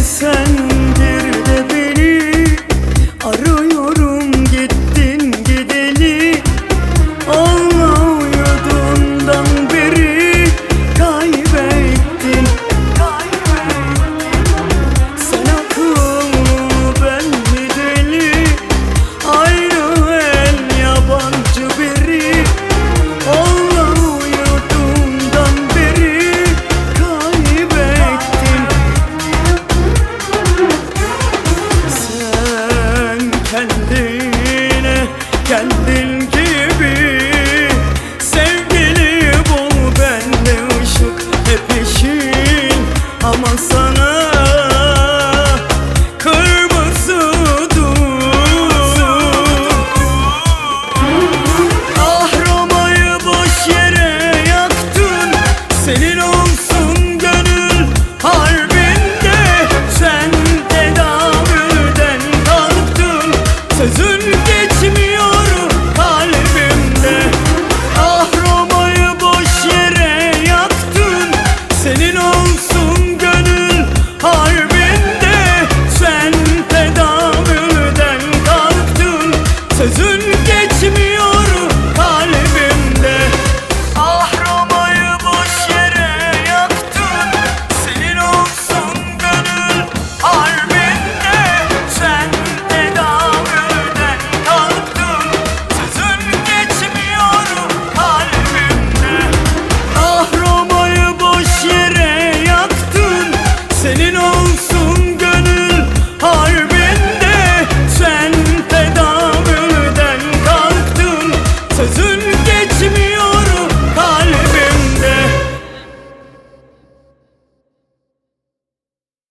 Sen bir de beni arıyorum, gittin gideli. Allah uyuduğundan beri kaybettin. Sen akıllı, ben mi deli? Ayrı el, yabancı biri. Allah uyuduğundan beri kaybettin. Sen kendine kendin gibi sevgili bul, bende ışık hep yeşil ama sana kırmızı dur. Ah, Roma'yı boş yere yaktın, senin olsun gönül harbinde. Sen tedavülden kalktın, sözün geçmiyor kalbimde. Ah, Roma'yı boş yere yaktın, senin olsun gönül harbinde. Sen tedavülden kalktın, sözün geçmiyor kalbimde. Ah, Roma'yı boş yere yaktın, senin olsun gönül harbinde. Sen tedavülden kalktın, sözün geçmiyor kalbimde. Ah, Roma'yı boş yere yaktın, senin olsun